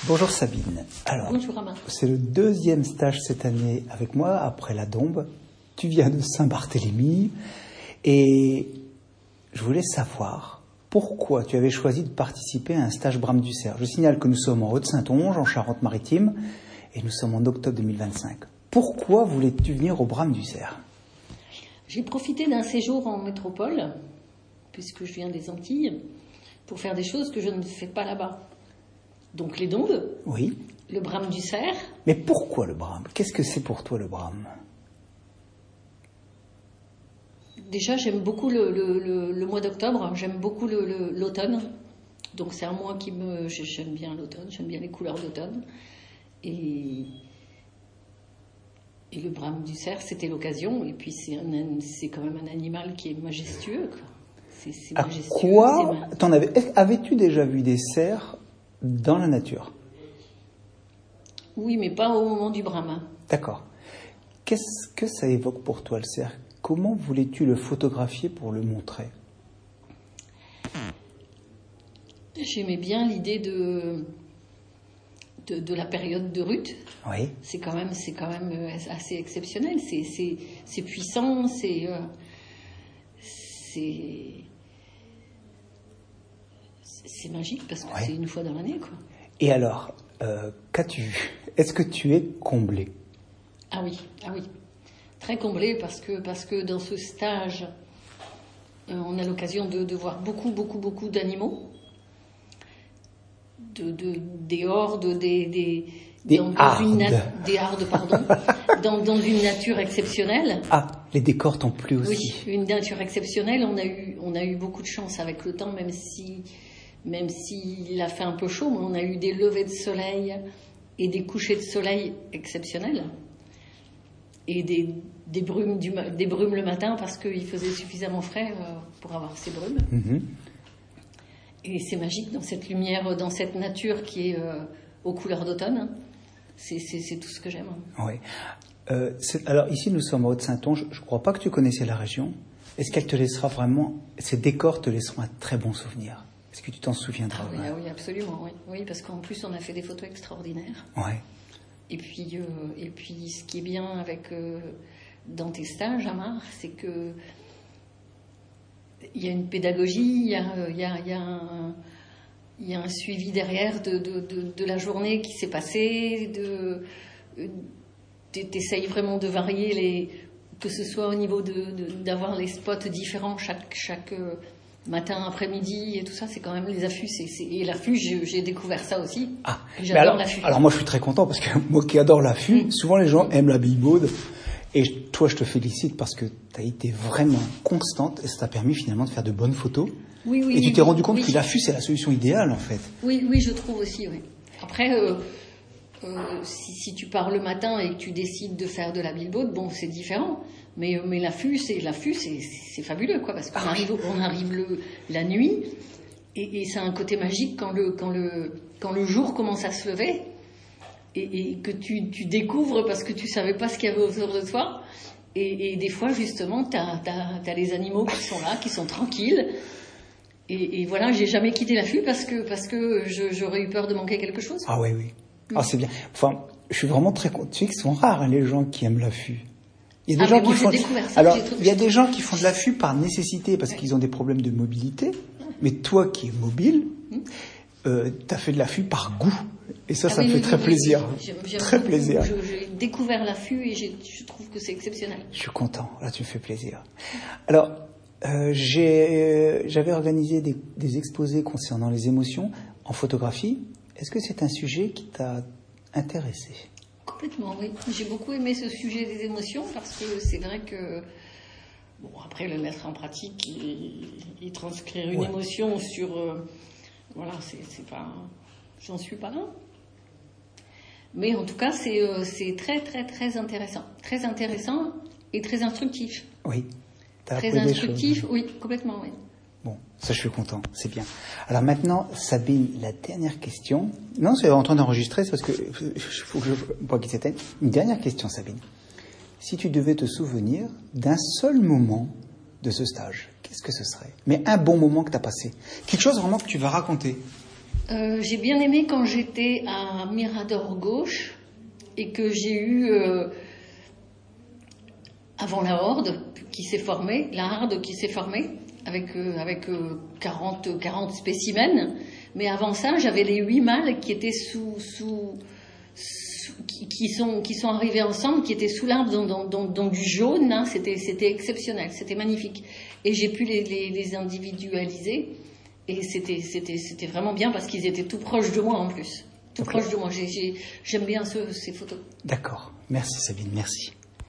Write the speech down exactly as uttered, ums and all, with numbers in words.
Bonjour Sabine. Alors, Bonjour Romain. C'est le deuxième stage cette année avec moi, après la Dombes. Tu viens de Saint-Barthélemy et je voulais savoir pourquoi tu avais choisi de participer à un stage Bram du Cerf. Je signale que nous sommes en Haute-Saintonge, en Charente-Maritime, et nous sommes en octobre deux mille vingt-cinq. Pourquoi voulais-tu venir au Bram du Cerf ? J'ai profité d'un séjour en métropole, puisque je viens des Antilles, pour faire des choses que je ne fais pas là-bas. Donc les Dombes, oui. Le Bram du Cerf. Mais pourquoi le Bram ? Qu'est-ce que c'est pour toi le Bram ? Déjà, j'aime beaucoup le, le, le, le mois d'octobre, j'aime beaucoup le, le, l'automne. Donc c'est un mois qui me... J'aime bien l'automne, j'aime bien les couleurs d'automne. Et, et le Bram du Cerf, c'était l'occasion. Et puis c'est, un, c'est quand même un animal qui est majestueux, quoi. C'est, c'est à majestueux. Quoi c'est... T'en avais... Avais-tu déjà vu des cerfs dans la nature ? Oui, mais pas au moment du Bram. D'accord. Qu'est-ce que ça évoque pour toi, le cerf ? Comment voulais-tu le photographier pour le montrer ? J'aimais bien l'idée de, de, de la période de rut. Oui. C'est quand même, c'est quand même assez exceptionnel. C'est, c'est, c'est puissant, c'est... Euh, c'est... C'est magique parce que ouais. C'est une fois dans l'année, quoi. Et alors, euh, qu'as-tu vu ? Est-ce que tu es comblé ? Ah oui, ah oui. Très comblé parce que, parce que dans ce stage, euh, on a l'occasion de, de voir beaucoup, beaucoup, beaucoup d'animaux. De, de, des hordes, des... Des, des dans, hardes. Dans une na- des hardes, pardon. dans, dans une nature exceptionnelle. Ah, les décors t'ont plu aussi. Oui, une nature exceptionnelle. On a eu, on a eu beaucoup de chance avec le temps, même si... Même s'il a fait un peu chaud, mais on a eu des levées de soleil et des couchers de soleil exceptionnels. Et des, des, brumes, du, des brumes le matin parce qu'il faisait suffisamment frais pour avoir ces brumes. Mm-hmm. Et c'est magique dans cette lumière, dans cette nature qui est euh, aux couleurs d'automne. C'est, c'est, c'est tout ce que j'aime. Oui. Euh, c'est, alors ici, nous sommes à Haute-Saintonge. Je ne crois pas que tu connaissais la région. Est-ce qu'elle te laissera vraiment... Ces décors te laisseront un très bon souvenir ? Est-ce que tu t'en souviendras ? Ah oui, ah oui, absolument, oui. Oui, parce qu'en plus, on a fait des photos extraordinaires. Ouais. Et puis, euh, et puis, ce qui est bien avec euh, dans tes stages, Amar, c'est que il y a une pédagogie, il y a, il y a, il y a, un, il y a un suivi derrière de, de, de, de la journée qui s'est passée. De, t'essayes vraiment de varier les, que ce soit au niveau de, de d'avoir les spots différents chaque chaque matin, après-midi et tout ça, c'est quand même les affûts. C'est, c'est... Et l'affût, j'ai, j'ai découvert ça aussi. Ah, j'adore alors, l'affût. Alors moi, je suis très content parce que moi qui adore l'affût, mmh. souvent les gens mmh. aiment la billebaude. Et toi, je te félicite parce que tu as été vraiment constante et ça t'a permis finalement de faire de bonnes photos. Oui, oui. Et tu t'es rendu compte oui. que l'affût, c'est la solution idéale en fait. Oui, oui, je trouve aussi, oui. Après, euh, euh, si, si tu pars le matin et que tu décides de faire de la billebaude, bon, c'est différent. Mais, mais l'affût, c'est, l'affût c'est, c'est fabuleux, quoi, parce qu'on ah, arrive, on arrive le, la nuit, et, et c'est un côté magique quand le, quand le, quand le jour commence à se lever, et, et que tu, tu découvres parce que tu savais pas ce qu'il y avait autour de toi, et, et des fois, justement, t'as, t'as, t'as les animaux qui sont là, qui sont tranquilles, et, et voilà, j'ai jamais quitté l'affût parce que, parce que je, j'aurais eu peur de manquer quelque chose. Ah oui, oui. Ah, c'est bien. Enfin, je suis vraiment très content. Tu sais qu'ils sont rares, hein, les gens qui aiment l'affût. Il y a des ah, gens qui moi, font. Ça, Alors, il y a des gens qui font de l'affût par nécessité parce ouais. qu'ils ont des problèmes de mobilité. Mais toi, qui es mobile, mmh. euh, t'as fait de l'affût par goût. Et ça, ah, ça oui, me fait oui, très oui, plaisir. J'aime, j'aime très beaucoup. plaisir. Je, j'ai découvert l'affût et j'ai, je trouve que c'est exceptionnel. Je suis content. Là, tu me fais plaisir. Alors, euh, j'ai, j'avais organisé des, des exposés concernant les émotions en photographie. Est-ce que c'est un sujet qui t'a intéressé ? Complètement, oui. J'ai beaucoup aimé ce sujet des émotions parce que c'est vrai que, bon, après le mettre en pratique et, et transcrire une ouais. émotion sur, euh, voilà, c'est, c'est pas, j'en suis pas là. Mais en tout cas, c'est, euh, c'est très, très, très intéressant. Très intéressant et très instructif. Oui. T'as très instructif, oui, complètement, oui. Bon, ça je suis content, c'est bien. Alors maintenant, Sabine, la dernière question. Non, c'est en train d'enregistrer, c'est parce que il faut que je pas qu'il s'éteigne. Une dernière question, Sabine. Si tu devais te souvenir d'un seul moment de ce stage, qu'est-ce que ce serait ? Mais un bon moment que tu as passé. Quelque chose vraiment que tu vas raconter. Euh, j'ai bien aimé quand j'étais à Mirador Gauche et que j'ai eu, euh, avant la Horde qui s'est formée, la Harde qui s'est formée, avec, euh, avec euh, quarante, quarante spécimens. Mais avant ça, j'avais les huit mâles qui étaient sous... sous, sous qui, qui, sont, qui sont arrivés ensemble, qui étaient sous l'arbre dans, dans, dans, dans du jaune. Hein, c'était, c'était exceptionnel, c'était magnifique. Et j'ai pu les, les, les individualiser. Et c'était, c'était, c'était vraiment bien parce qu'ils étaient tout proches de moi en plus. Tout okay. proches de moi. J'ai, j'ai, j'aime bien ce, ces photos. D'accord. Merci Sabine, merci.